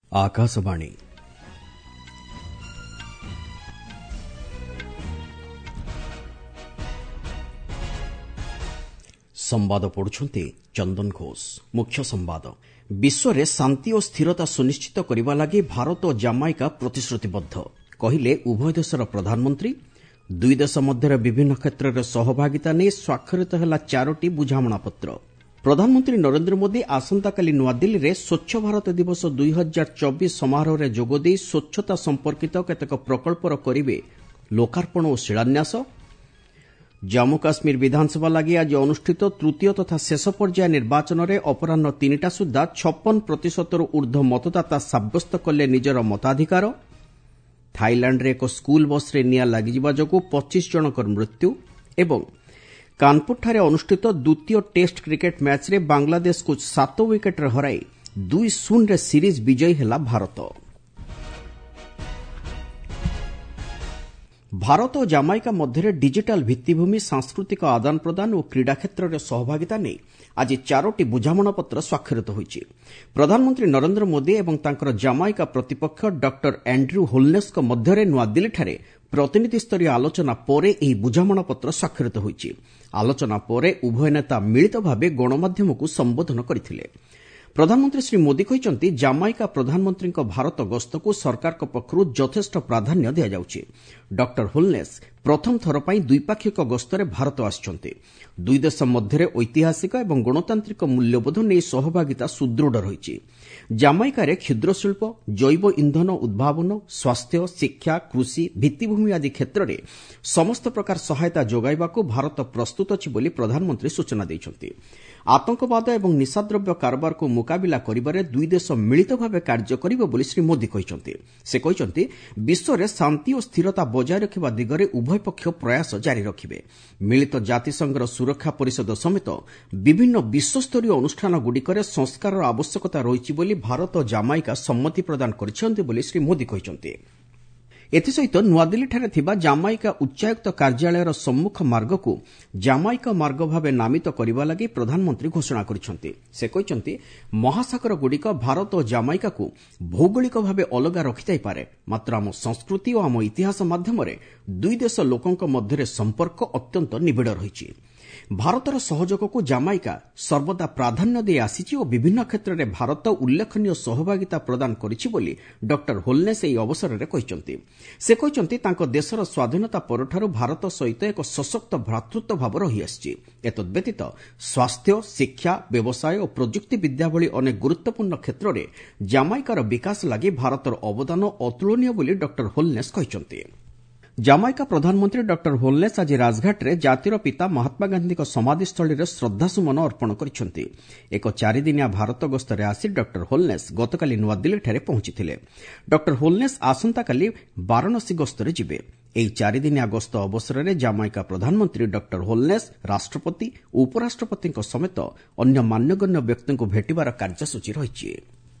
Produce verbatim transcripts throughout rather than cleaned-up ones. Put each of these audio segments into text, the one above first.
आकाशवाणी संवाद पढ़ुछंती चंदन घोष। मुख्य संवाद। विश्व में शांति और स्थिरता सुनिश्चित करने लगी भारत और जामाइका प्रतिश्रुतिबद्ध कहिले उभय देशर प्रधानमंत्री। दुई देश मध्य विभिन्न क्षेत्र में सहभागिता नहीं स्वाक्षरित है चारोटी बुझामणा पत्र। प्रधानमंत्री नरेंद्र मोदी आसंताकाली नुआदिल्ली में स्वच्छ भारत दिवस दुई हजार चौबीस समारोह में जोगदे स्वच्छता संपर्कित केतेक प्रकल्पर करिवे लोकार्पण और शिलान्यास। जम्मू काश्मीर विधानसभा लगी आज अनुष्ठित तृतीय तथा शेष पर्याय निर्वाचन में अपराह तीनटा सुधा छप्पन प्रतिशतर ऊर्ध्व मतदाता सब्यस्त कले निजर मताधिकार। थाईलैंड रे एक स्कूल बस रे निया लागिजिबा जोगु पच्चीस जनकर मृत्यु। एवं कानपुर अनुष्ठित द्वितीय टेस्ट क्रिकेट मैच रे बांग्लादेश को सात विकेट हराई दुई शून्य सीरीज विजयी है भारत। भारत और जामाइका मध्य डिजिटाल भित्तिभूमि सांस्कृतिक आदान प्रदान और क्रीड़ा क्षेत्र में सहभागिता नहीं आज चारोटी बुझामणा पत्र स्वाक्षरित होईछि। प्रधानमंत्री नरेंद्र मोदी एवं तांकर जामाइका प्रतिपक्ष डॉक्टर एंड्रयू होलनेस मध्य नुआदिल्ली प्रतिनिधि स्तरीय आलोचना परे एही बुझामणा पत्र स्वाक्षरित होईछि। आलोचना परे उभय नेता मिलित भावे गणमाध्यम को संबोधन करथिले। प्रधानमंत्री श्री मोदी कहते जामाइका प्रधानमंत्री भारत गस्त को सरकार पक्षरु यथेष्ट प्राधान्य दिया जाउछि। डॉक्टर होलनेस प्रथम थर पर द्विपाक्षिक गस्तरे भारत आछन्ते। दुई देश मध्य ऐतिहासिक एवं गणतांत्रिक मूल्यबोध नहीं सहभागिता सुदृढ़ रही। जामाइका रे क्षुद्र शिल्प, जैव इंधन उद्भावन, स्वास्थ्य, शिक्षा, कृषि, भित्तिभूमि आदि क्षेत्र में समस्त प्रकार सहायता जोगाइबाकू भारत प्रस्तुत अछि बोली प्रधानमंत्री सूचना दैछन्ते। आतंकवाद एवं निशाद्रव्य कारोबार को मुकाबिला करिबारे दुई देश मिलित भावे कार्य करिबे बोली श्री मोदी कहिसन्ते। से कहिसन्ते विश्व रे शांति और स्थिरता बजाय रखिबा दिगरे उभय पक्ष प्रयास जारी रखिबे। मिलित जातिसंघर सुरक्षा परिषद समेत विभिन्न विश्वस्तरीय अनुष्ठान गुड़िकरे संस्कार आवश्यकता रही बोली भारत और जामाइका सम्मति प्रदान करिसन्ते बोली श्री मोदी कहिसन्ते। एसहित नुआदिल्ली थिबा जामाइका उच्चायुक्त कार्यालयर सम्मुख मार्ग को जामाइका मार्ग भावे नामित करने लगी प्रधानमंत्री घोषणा करिसन्ते। से कहिसन्ते महासागर गुड़िक भारत और जामाइका को भौगोलिक भावे अलगा रखिथाई पारे, मात्र आम संस्कृति और आम इतिहास माध्यम दुई देश लोकंक मध्य संपर्क अत्यंत निबिड़ रही। भारतर सहयोग को जामाइका सर्वदा प्राधान्य दे आसीछि और विभिन्न क्षेत्र में भारत उल्लेखनीय सहभागिता प्रदान करिछि बोली डॉक्टर होलनेस एही अवसर में कहिसन्ते। से कहिसन्ते तांको देशर स्वाधीनता परठारु भारत सहित एक सशक्त भ्रातृत्व भाव रही आसीछि। एतद् व्यतीत स्वास्थ्य, शिक्षा, व्यवसाय और प्रजुक्ति विद्या भली अनेक गुरुत्वपूर्ण क्षेत्र में जामाइकार विकास लगी भारतर अवदान अतुलनीय बोली डॉक्टर होलनेस कहिसन्ते। जामाइका प्रधानमंत्री डॉक्टर होलनेस आज राजघाट रे जातिर पिता महात्मा गांधी समाधिस्थली रे श्रद्धासुमन अर्पण करिसन्ते। एक चारिदिनिया भारत गस्तरे आसी डॉक्टर होलनेस गतकाली नुआदिल्ली पहुंचीथिले। डॉक्टर होलनेस आसंताकाली वाराणसी गस्तरे जिबे। एही चारिदिनिया गस्त अवसर में जामाइका प्रधानमंत्री डॉक्टर होलनेस राष्ट्रपति, उपराष्ट्रपति समेत अन्य मान्यगण्य व्यक्ति को भेटिबार कार्यसूची रही।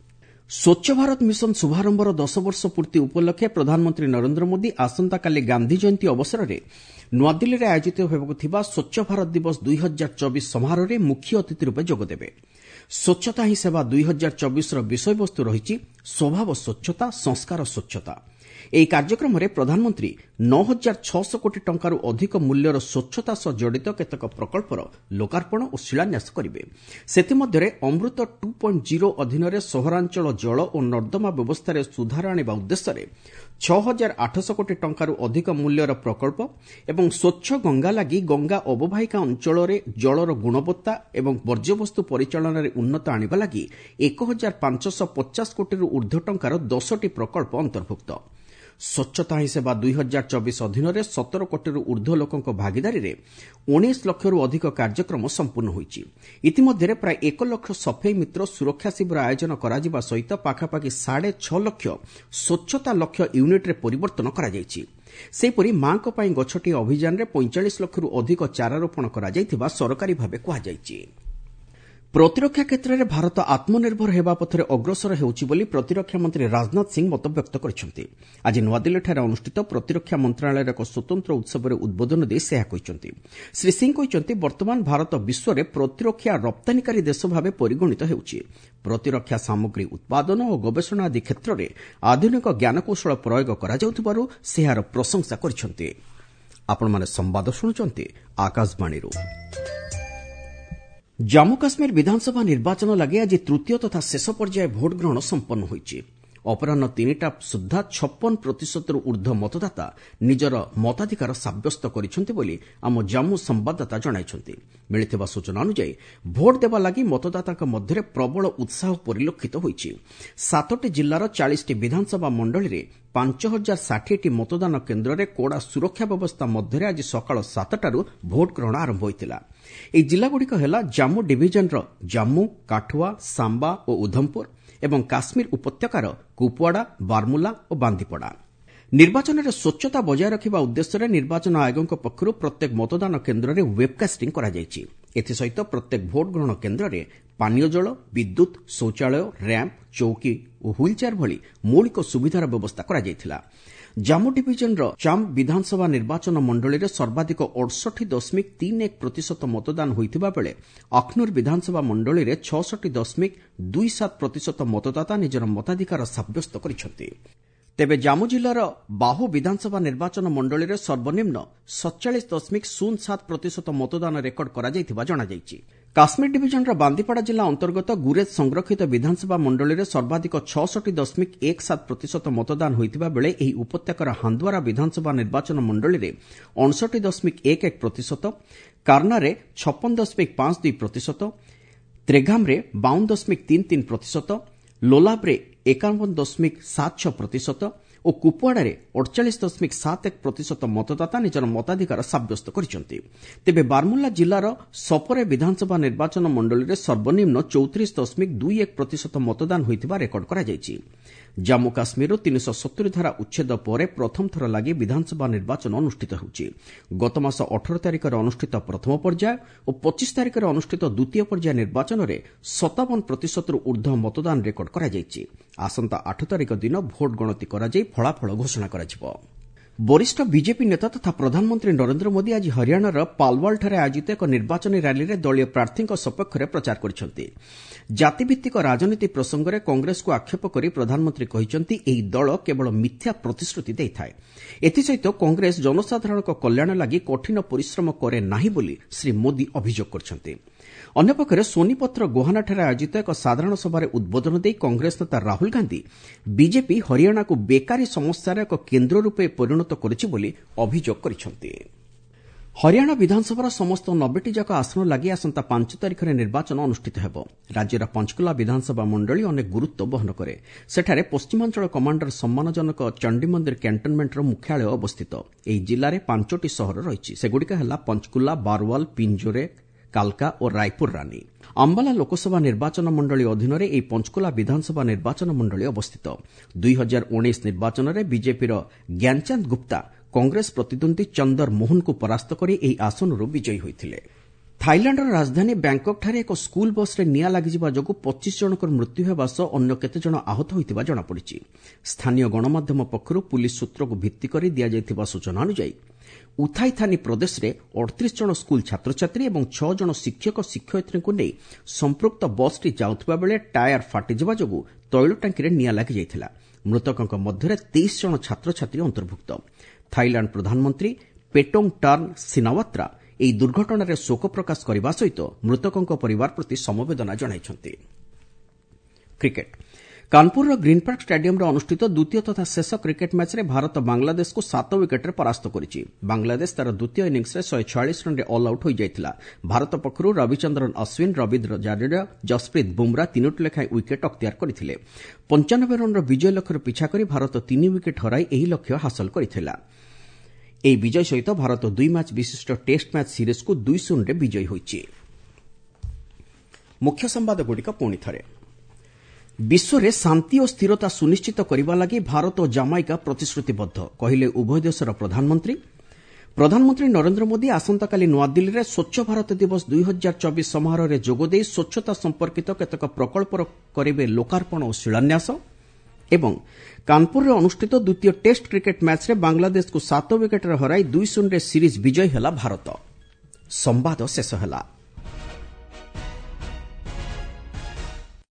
स्वच्छ भारत मिशन शुभारंभर दस वर्ष पूर्ति उपलक्षे प्रधानमंत्री नरेंद्र मोदी आसंताकाली गांधी जयंती अवसर में नुआदिल्ली में आयोजित होगा स्वच्छ भारत दिवस दुई हजार चौबीस समारोह में मुख्य अतिथि रूपे जोगदेवे। स्वच्छता ही सेवा दुई हजार चौबीस विषय वस्तु रही स्वभाव स्वच्छता, संस्कार स्वच्छता। ଏହି କାର୍ଯ୍ୟକ୍ରମରେ ପ୍ରଧାନମନ୍ତ୍ରୀ ନଅ ହଜାର ଛଅଶହ କୋଟି ଟଙ୍କାରୁ ଅଧିକ ମୂଲ୍ୟର ସ୍ୱଚ୍ଛତା ସହ ଜଡ଼ିତ କେତେକ ପ୍ରକଳ୍ପର ଲୋକାର୍ପଣ ଓ ଶିଳାନ୍ୟାସ କରିବେ। ସେଥିମଧ୍ୟରେ ଅମୃତ ଟୁ ପଏଣ୍ଟ ଜିରୋ ଅଧୀନରେ ସହରାଞ୍ଚଳ ଜଳ ଓ ନର୍ଦ୍ଦମା ବ୍ୟବସ୍ଥାରେ ସୁଧାର ଆଣିବା ଉଦ୍ଦେଶ୍ୟରେ ଛଅ ହଜାର ଆଠଶହ କୋଟି ଟଙ୍କାରୁ ଅଧିକ ମୂଲ୍ୟର ପ୍ରକଳ୍ପ ଏବଂ ସ୍ୱଚ୍ଛ ଗଙ୍ଗା ଲାଗି ଗଙ୍ଗା ଅବବାହିକା ଅଞ୍ଚଳରେ ଜଳର ଗୁଣବତ୍ତା ଏବଂ ବର୍ଜ୍ୟବସ୍ତୁ ପରିଚାଳନାରେ ଉନ୍ନତ ଆଣିବା ଲାଗି ଏକ ହଜାର ପାଞ୍ଚଶହ ପଚାଶ କୋଟିରୁ ଊର୍ଦ୍ଧ୍ୱ ଟଙ୍କାର ଦଶଟି ପ୍ରକଳ୍ପ ଅନ୍ତର୍ଭୁକ୍ତ। स्वच्छता ही सेवा दुई हजार चौबीस अधीन सतर कोटी ऊर्ध्व लोकों भागीदारी में उन्नीस लक्षरू अधिक कार्यक्रम संपूर्ण होईछि। इतिमध्य प्राय एक लक्ष सफेई मित्र सुरक्षा शिविर आयोजन करा सहित पाखापाखि साढ़े छ लक्ष स्वच्छता लक्ष्य यूनिट्रे परिवर्तन करा जायछि। सेहिपरि मांको पई गछटी अभियान में पैंतालीस लक्षरू अधिक चारारोपण करा जायथिबा सरकारी भावे कहा जायछि। ପ୍ରତିରକ୍ଷା କ୍ଷେତ୍ରରେ ଭାରତ ଆତ୍ମନିର୍ଭର ହେବା ପଥରେ ଅଗ୍ରସର ହେଉଛି ବୋଲି ପ୍ରତିରକ୍ଷା ମନ୍ତ୍ରୀ ରାଜନାଥ ସିଂହ ମତବ୍ୟକ୍ତ କରିଛନ୍ତି। ଆଜି ନୂଆଦିଲ୍ଲୀଠାରେ ଅନୁଷ୍ଠିତ ପ୍ରତିରକ୍ଷା ମନ୍ତ୍ରଣାଳୟର ଏକ ସ୍ୱତନ୍ତ୍ର ଉତ୍ସବରେ ଉଦ୍ବୋଧନ ଦେଇ ସେ ଏହା କହିଛନ୍ତି। ଶ୍ରୀ ସିଂହ କହିଛନ୍ତି, ବର୍ତ୍ତମାନ ଭାରତ ବିଶ୍ୱରେ ପ୍ରତିରକ୍ଷା ରପ୍ତାନୀକାରୀ ଦେଶ ଭାବେ ପରିଗଣିତ ହେଉଛି। ପ୍ରତିରକ୍ଷା ସାମଗ୍ରୀ ଉତ୍ପାଦନ ଓ ଗବେଷଣା ଆଦି କ୍ଷେତ୍ରରେ ଆଧୁନିକ ଜ୍ଞାନକୌଶଳ ପ୍ରୟୋଗ କରାଯାଉଥିବାରୁ ସେ ଏହାର ପ୍ରଶଂସା କରିଛନ୍ତି। ଆପଣମାନେ ସମ୍ବାଦ ଶୁଣୁଛନ୍ତି ଆକାଶବାଣୀରୁ। ଜାମ୍ମୁ କାଶ୍ମୀର ବିଧାନସଭା ନିର୍ବାଚନ ଲାଗି ଆଜି ତୃତୀୟ ତଥା ଶେଷ ପର୍ଯ୍ୟାୟ ଭୋଟ୍ ଗ୍ରହଣ ସମ୍ପନ୍ନ ହୋଇଛି। ଅପରାହ୍ନ ତିନିଟା ସୁଦ୍ଧା ଛପନ ପ୍ରତିଶତରୁ ଊର୍ଦ୍ଧ୍ୱ ମତଦାତା ନିଜର ମତାଧିକାର ସାବ୍ୟସ୍ତ କରିଛନ୍ତି ବୋଲି ଆମ ଜାମ୍ମୁ ସମ୍ଭାଦଦାତା ଜଣାଇଛନ୍ତି। ମିଳିଥିବା ସୂଚନା ଅନୁଯାୟୀ ଭୋଟ୍ ଦେବା ଲାଗି ମତଦାତାଙ୍କ ମଧ୍ୟରେ ପ୍ରବଳ ଉତ୍ସାହ ପରିଲକ୍ଷିତ ହୋଇଛି। ସାତଟି ଜିଲ୍ଲାର ଚାଳିଶଟି ବିଧାନସଭା ମଣ୍ଡଳୀରେ ପାଞ୍ଚ ହଜାର ଷାଠିଏଟି ମତଦାନ କେନ୍ଦ୍ରରେ କଡ଼ା ସୁରକ୍ଷା ବ୍ୟବସ୍ଥା ମଧ୍ୟରେ ଆଜି ସକାଳ ସାତଟାରୁ ଭୋଟ୍ ଗ୍ରହଣ ଆରମ୍ଭ ହୋଇଥିଲା। ଏହି ଜିଲ୍ଲାଗୁଡ଼ିକ ହେଲା ଜାମ୍ମୁ ଡିଭିଜନର ଜାମ୍ମୁ, କାଠୁଆ, ସାମ୍ବା ଓ ଉଧମପୁର ଏବଂ କାଶ୍ମୀର ଉପତ୍ୟକାର କୁପୱାଡା, ବାରମୁଲା ଓ ବାନ୍ଦିପଡା। ନିର୍ବାଚନରେ ସ୍ୱଚ୍ଛତା ବଜାୟ ରଖିବା ଉଦ୍ଦେଶ୍ୟରେ ନିର୍ବାଚନ ଆୟୋଗଙ୍କ ପକ୍ଷରୁ ପ୍ରତ୍ୟେକ ମତଦାନ କେନ୍ଦ୍ରରେ ୱେବ୍କାଷ୍ଟିଂ କରାଯାଇଛି। ଏଥିସହିତ ପ୍ରତ୍ୟେକ ଭୋଟ୍ ଗ୍ରହଣ କେନ୍ଦ୍ରରେ ପାନୀୟ ଜଳ, ବିଦ୍ୟୁତ୍, ଶୌଚାଳୟ, ର୍ୟାମ୍ପ, ଚୌକି ଓ ହୁଇଲ୍ଚେୟାର ଭଳି ମୌଳିକ ସୁବିଧାର ବ୍ୟବସ୍ଥା କରାଯାଇଥିଲା। ଜାମ୍ମୁ ଡିଭିଜନର ଚାମ୍ବ ବିଧାନସଭା ନିର୍ବାଚନ ମଣ୍ଡଳୀରେ ସର୍ବାଧିକ ଅଠଷଠି ଦଶମିକ ତିନି ଏକ ପ୍ରତିଶତ ମତଦାନ ହୋଇଥିବା ବେଳେ ଅଖ୍ନୁର ବିଧାନସଭା ମଣ୍ଡଳୀରେ ଛଅଷଠି ଦଶମିକ ଦୁଇ ସାତ ପ୍ରତିଶତ ମତଦାତା ନିଜର ମତାଧିକାର ସାବ୍ୟସ୍ତ କରିଛନ୍ତି। ତେବେ ଜାମ୍ମୁ ଜିଲ୍ଲାର ବାହୁ ବିଧାନସଭା ନିର୍ବାଚନ ମଣ୍ଡଳୀରେ ସର୍ବନିମ୍ନ ସତଚାଳିଶ ଦଶମିକ ଶୂନ ସାତ ପ୍ରତିଶତ ମତଦାନ ରେକର୍ଡ କରାଯାଇଥିବା ଜଣାଯାଇଛି। କାଶ୍ମୀର ଡିଭିଜନର ବାନ୍ଦିପଡା ଜିଲ୍ଲା ଅନ୍ତର୍ଗତ ଗୁରେଜ ସଂରକ୍ଷିତ ବିଧାନସଭା ମଣ୍ଡଳୀରେ ସର୍ବାଧିକ ଛଅଷଠି ଦଶମିକ ଏକ ସାତ ପ୍ରତିଶତ ମତଦାନ ହୋଇଥିବା ବେଳେ ଏହି ଉପତ୍ୟକାର ହାନ୍ଦୱାରା ବିଧାନସଭା ନିର୍ବାଚନ ମଣ୍ଡଳୀରେ ଅଣଷଠି ଦଶମିକ ଏକ ଏକ ପ୍ରତିଶତ, କାର୍ନାରେ ଛପନ ଦଶମିକ ପାଞ୍ଚ ଦୁଇ ପ୍ରତିଶତ, ତ୍ରେଘାମରେ ବାଉନ ଦଶମିକ ତିନି ତିନି ପ୍ରତିଶତ, ଲୋଲାବରେ ଏକାବନ ଦଶମିକ ସାତ ଛଅ ପ୍ରତିଶତ ଓ କୁପୱାଡାରେ ଅଠଚାଳିଶ ଦଶମିକ ସାତ ଏକ ପ୍ରତିଶତ ମତଦାତା ନିଜର ମତାଧିକାର ସାବ୍ୟସ୍ତ କରିଛନ୍ତି। ତେବେ ବାରମୁଲ୍ଲା ଜିଲ୍ଲାର ସପରେ ବିଧାନସଭା ନିର୍ବାଚନ ମଣ୍ଡଳୀରେ ସର୍ବନିମ୍ନ ଚଉତିରିଶ ଦଶମିକ ଦୁଇ ଏକ ପ୍ରତିଶତ ମତଦାନ ହୋଇଥିବା ରେକର୍ଡ କରାଯାଇଛି। ଜାମ୍ମୁ କାଶ୍ମୀରରୁ ତିନିଶହ ସତୁରି ଧାରା ଉଚ୍ଛେଦ ପରେ ପ୍ରଥମ ଥର ଲାଗି ବିଧାନସଭା ନିର୍ବାଚନ ଅନୁଷ୍ଠିତ ହେଉଛି। ଗତମାସ ଅଠର ତାରିଖରେ ଅନୁଷ୍ଠିତ ପ୍ରଥମ ପର୍ଯ୍ୟାୟ ଓ ପଚିଶ ତାରିଖରେ ଅନୁଷ୍ଠିତ ଦ୍ୱିତୀୟ ପର୍ଯ୍ୟାୟ ନିର୍ବାଚନରେ ସତାବନ ପ୍ରତିଶତରୁ ଊର୍ଦ୍ଧ୍ୱ ମତଦାନ ରେକର୍ଡ କରାଯାଇଛି। ଆସନ୍ତା ଆଠ ତାରିଖ ଦିନ ଭୋଟ୍ ଗଣତି କରାଯାଇ ଫଳାଫଳ ଘୋଷଣା କରାଯିବ। ବରିଷ୍ଠ ବିଜେପି ନେତା ତଥା ପ୍ରଧାନମନ୍ତ୍ରୀ ନରେନ୍ଦ୍ର ମୋଦି ଆଜି ହରିୟାଣାର ପାଲୱାଲଠାରେ ଆୟୋଜିତ ଏକ ନିର୍ବାଚନୀ ର୍ୟାଲିରେ ଦଳୀୟ ପ୍ରାର୍ଥୀଙ୍କ ସପକ୍ଷରେ ପ୍ରଚାର କରିଛନ୍ତି। ଜାତିଭିତ୍ତିକ ରାଜନୀତି ପ୍ରସଙ୍ଗରେ କଂଗ୍ରେସକୁ ଆକ୍ଷେପ କରି ପ୍ରଧାନମନ୍ତ୍ରୀ କହିଛନ୍ତି, ଏହି ଦଳ କେବଳ ମିଥ୍ୟା ପ୍ରତିଶ୍ରୁତି ଦେଇଥାଏ। ଏଥିସହିତ କଂଗ୍ରେସ ଜନସାଧାରଣଙ୍କ କଲ୍ୟାଣ ଲାଗି କଠିନ ପରିଶ୍ରମ କରେ ନାହିଁ ବୋଲି ଶ୍ରୀ ମୋଦି ଅଭିଯୋଗ କରିଛନ୍ତି। ଅନ୍ୟପକ୍ଷରେ ସୋନିପତ୍ର ଗୋହାନାଠାରେ ଆୟୋଜିତ ଏକ ସାଧାରଣ ସଭାରେ ଉଦ୍ବୋଧନ ଦେଇ କଂଗ୍ରେସ ନେତା ରାହୁଲ ଗାନ୍ଧୀ ବିଜେପି ହରିୟାଣାକୁ ବେକାରୀ ସମସ୍ୟାର ଏକ କେନ୍ଦ୍ର ରୂପେ ପରିଣତ କରିଛି ବୋଲି ଅଭିଯୋଗ କରିଛନ୍ତି। ହରିୟାଣା ବିଧାନସଭାର ସମସ୍ତ ନବେଟି ଯାକ ଆସନ ଲାଗି ଆସନ୍ତା ପାଞ୍ଚ ତାରିଖରେ ନିର୍ବାଚନ ଅନୁଷ୍ଠିତ ହେବ। ରାଜ୍ୟର ପଞ୍ଚକୁଲା ବିଧାନସଭା ମଣ୍ଡଳୀ ଅନେକ ଗୁରୁତ୍ୱ ବହନ କରେ। ସେଠାରେ ପଶ୍ଚିମାଞ୍ଚଳ କମାଣ୍ଡର ସମ୍ମାନଜନକ ଚଣ୍ଡୀମନ୍ଦିର କ୍ୟାଣ୍ଟନମେଣ୍ଟର ମୁଖ୍ୟାଳୟ ଅବସ୍ଥିତ। ଏହି ଜିଲ୍ଲାରେ ପାଞ୍ଚଟି ସହର ରହିଛି। ସେଗୁଡ଼ିକ ହେଲା ପଞ୍ଚକୁଲା, ବାରୱାଲ, ପିଞ୍ଜୋରେ, କାଲକା ଓ ରାୟପୁର ରାନୀ। ଅମ୍ବାଲା ଲୋକସଭା ନିର୍ବାଚନ ମଣ୍ଡଳୀ ଅଧୀନରେ ଏହି ପଞ୍ଚକୁଲା ବିଧାନସଭା ନିର୍ବାଚନ ମଣ୍ଡଳୀ ଅବସ୍ଥିତ। ଦୁଇ ହଜାର ଉଣେଇଶ ନିର୍ବାଚନରେ ବିଜେପିର ଜ୍ଞାନଚାନ୍ଦ ଗୁପ୍ତା କଂଗ୍ରେସ ପ୍ରତିଦ୍ୱନ୍ଦ୍ୱୀ ଚନ୍ଦର ମୋହନଙ୍କୁ ପରାସ୍ତ କରି ଏହି ଆସନରୁ ବିଜୟୀ ହୋଇଥିଲେ। ଥାଇଲାଣ୍ଡର ରାଜଧାନୀ ବ୍ୟାଙ୍କକ୍ଠାରେ ଏକ ସ୍କୁଲ ବସ୍ରେ ନିଆଁ ଲାଗିଯିବା ଯୋଗୁଁ ପଚିଶ ଜଣଙ୍କର ମୃତ୍ୟୁ ହେବା ସହ ଅନ୍ୟ କେତେଜଣ ଆହତ ହୋଇଥିବା ଜଣାପଡ଼ିଛି। ସ୍ଥାନୀୟ ଗଣମାଧ୍ୟମ ପକ୍ଷରୁ ପୁଲିସ୍ ସୂତ୍ରକୁ ଭିତ୍ତି କରି ଦିଆଯାଇଥିବା ସୂଚନା ଅନୁଯାୟୀ ଉଥାଇଥାନି ପ୍ରଦେଶରେ ଅଠତିରିଶ ଜଣ ସ୍କୁଲ ଛାତ୍ରଛାତ୍ରୀ ଏବଂ ଛଅ ଜଣ ଶିକ୍ଷକ ଶିକ୍ଷୟିତ୍ରୀଙ୍କୁ ନେଇ ସମ୍ପୃକ୍ତ ବସ୍ଟି ଯାଉଥିବା ବେଳେ ଟାୟାର ଫାଟିଯିବା ଯୋଗୁଁ ତୈଳ ଟାଙ୍କିରେ ନିଆଁ ଲାଗିଯାଇଥିଲା। ମୃତକଙ୍କ ମଧ୍ୟରେ ତେଇଶ ଜଣ ଛାତ୍ରଛାତ୍ରୀ ଅନ୍ତର୍ଭୁକ୍ତ। ଥାଇଲାଣ୍ଡ ପ୍ରଧାନମନ୍ତ୍ରୀ ପେଟୋଙ୍ଗ ଟର୍ନ ସିନାୱାତ୍ରା ଏହି ଦୁର୍ଘଟଣାରେ ଶୋକ ପ୍ରକାଶ କରିବା ସହିତ ମୃତକଙ୍କ ପରିବାର ପ୍ରତି ସମବେଦନା ଜଣାଇଛନ୍ତି। କ୍ରିକେଟ୍ କାନପୁରର ଗ୍ରୀନ୍ ପାର୍କ ଷ୍ଟାଡିୟମରେ ଅନୁଷ୍ଠିତ ଦ୍ୱିତୀୟ ତଥା ଶେଷ କ୍ରିକେଟ୍ ମ୍ୟାଚ୍ରେ ଭାରତ ବାଂଲାଦେଶକୁ ସାତ ୱିକେଟ୍ରେ ପରାସ୍ତ କରିଛି। ବାଂଲାଦେଶ ତାର ଦ୍ୱିତୀୟ ଇନିଂସରେ ଶହେ ଛୟାଳିଶ ରନ୍ରେ ଅଲ୍ ଆଉଟ୍ ହୋଇଯାଇଥିଲା। ଭାରତ ପକ୍ଷରୁ ରବିଚନ୍ଦ୍ରନ ଅଶ୍ୱିନ୍, ରବୀନ୍ଦ୍ର ଜାଡେଜା, ଯଶପ୍ରୀତ ବୁମ୍ରା ତିନୋଟି ଲେଖାଏଁ ୱିକେଟ୍ ଅକ୍ତିଆର କରିଥିଲେ। ପଞ୍ଚାନବେ ରନ୍ର ବିଜୟ ଲକ୍ଷ୍ୟର ପିଛା କରି ଭାରତ ତିନି ୱିକେଟ୍ ହରାଇ ଏହି ଲକ୍ଷ୍ୟ ହାସଲ କରିଥିଲା। ଏହି ବିଜୟ ସହିତ ଭାରତ ଦୁଇ ମ୍ୟାଚ୍ ବିଶିଷ୍ଟ ଟେଷ୍ଟ ମ୍ୟାଚ୍ ସିରିଜ୍କୁ ଦୁଇ ଶୂନରେ ବିଜୟୀ ହୋଇଛି। ମୁଖ୍ୟ ସମ୍ବାଦଗୁଡ଼ିକ ପୁଣି ଥରେ। ବିଶ୍ୱରେ ଶାନ୍ତି ଓ ସ୍ଥିରତା ସୁନିଶ୍ଚିତ କରିବା ଲାଗି ଭାରତ ଓ ଜାମାଇକା ପ୍ରତିଶ୍ରୁତିବଦ୍ଧ, କହିଲେ ଉଭୟ ଦେଶର ପ୍ରଧାନମନ୍ତ୍ରୀ। ପ୍ରଧାନମନ୍ତ୍ରୀ ନରେନ୍ଦ୍ର ମୋଦି ଆସନ୍ତାକାଲି ନୂଆଦିଲ୍ଲୀରେ ସ୍ୱଚ୍ଛ ଭାରତ ଦିବସ ଦୁଇ ହଜାର ଚବିଶ ସମାରୋହରେ ଯୋଗଦେଇ ସ୍ୱଚ୍ଛତା ସମ୍ପର୍କିତ କେତେକ ପ୍ରକଳ୍ପର କରିବେ ଲୋକାର୍ପଣ ଓ ଶିଳାନ୍ୟାସ ଏବଂ କାନପୁରରେ ଅନୁଷ୍ଠିତ ଦ୍ୱିତୀୟ ଟେଷ୍ଟ କ୍ରିକେଟ୍ ମ୍ୟାଚ୍ରେ ବାଂଲାଦେଶକୁ ସାତ ୱିକେଟ୍ରେ ହରାଇ ଦୁଇ ଶୂନରେ ସିରିଜ୍ ବିଜୟୀ ହେଲା ଭାରତ। ସମ୍ବାଦ ଶେଷ ହେଲା।